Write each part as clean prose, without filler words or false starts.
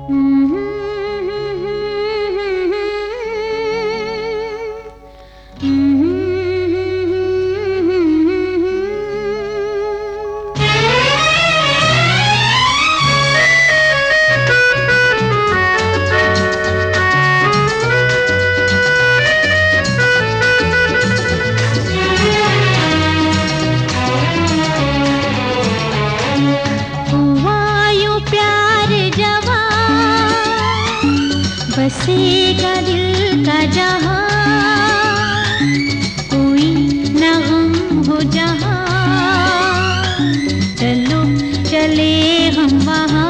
बसेगा दिल का जहां, कोई न गम हो जहां, चलो चले हम वहां।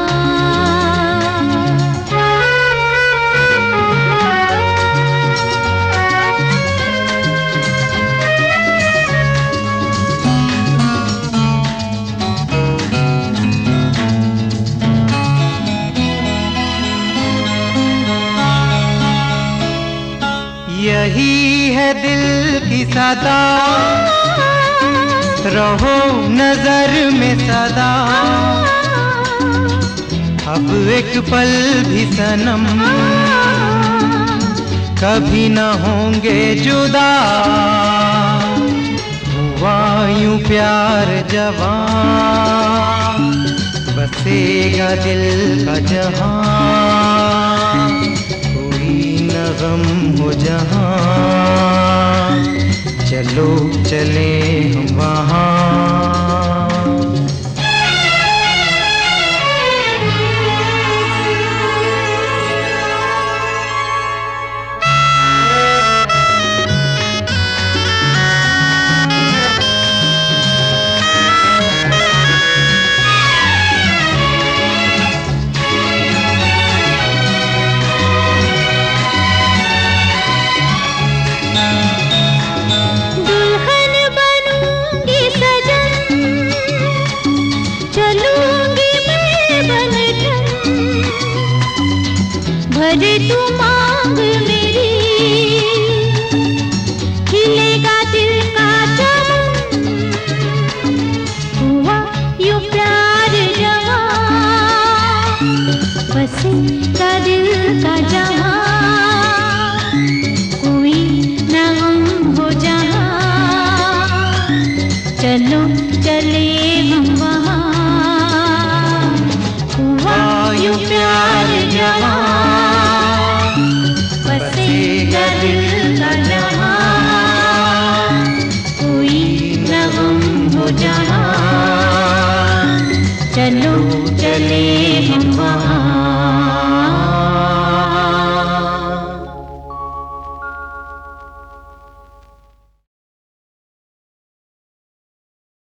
यही है दिल की सदा, रहो नजर में सदा। अब एक पल भी सनम कभी न होंगे जुदा। हुआ यूं प्यार जवां, बसेगा दिल का जहां, गम हो जहां, चलो चले हम वहां। भरे तू मांग मेरी, खिलेगा दिल का चमन। हुआ यूं प्यार जवां, बसेगा दिल का जहां।